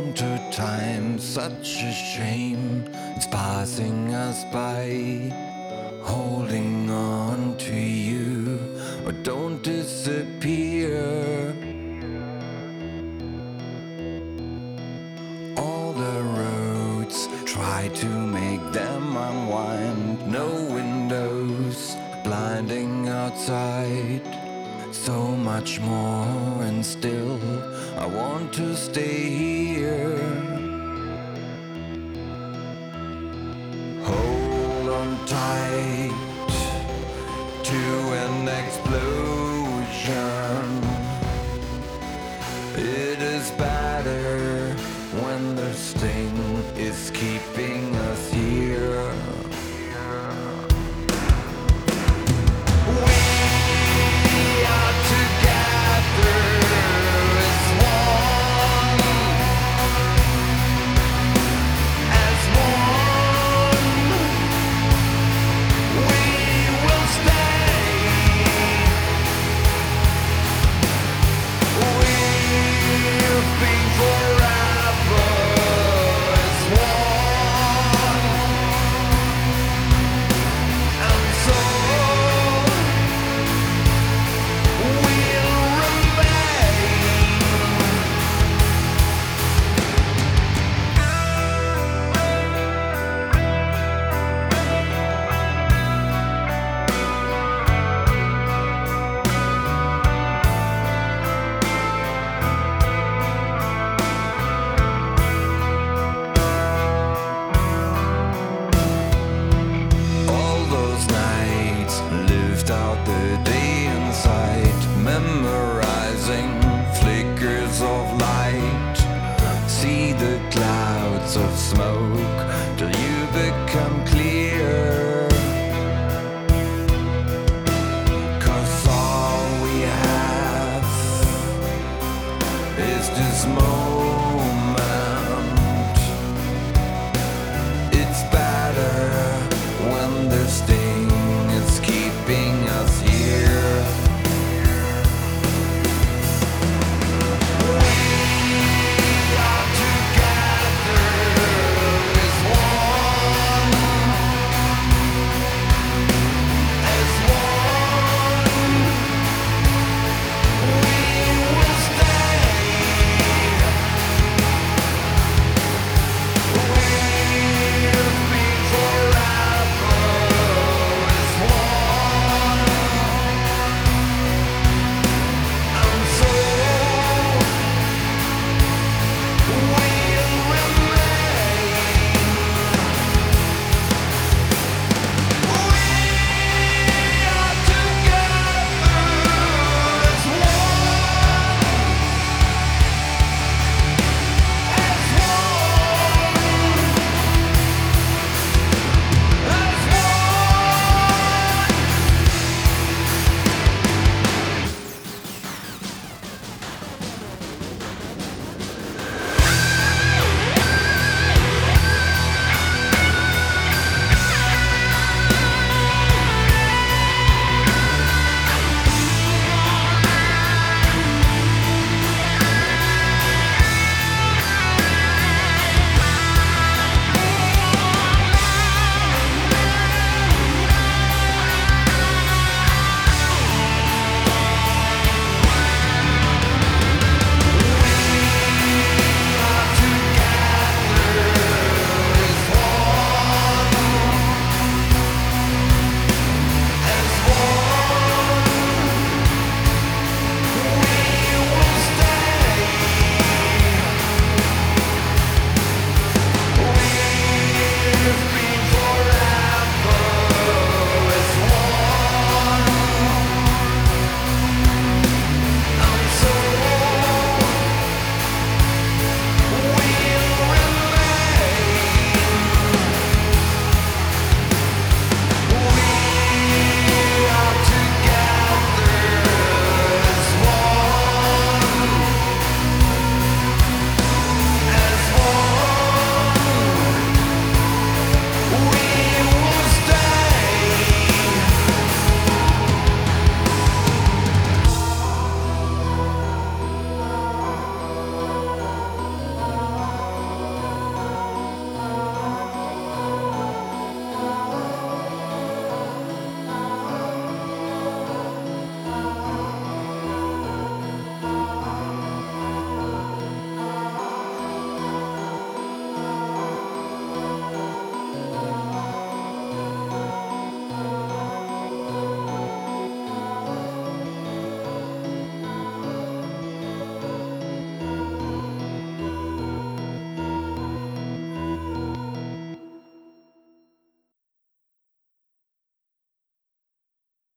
to time, such a shame. It's passing us by. Holding on to you, but don't disappear. All the roads try to make them unwind. No windows, blinding outside. So much more, and still I want to stay here. Hold on tight to an explosion. It is better when the sting is keeping us here. We are together as one, as one. We will stay. We'll be forever as one, and so we'll remain. All those nights lived out the day inside, memorizing flickers of light. See the clouds of smoke till you become clear. 'Cause all we have is this moment.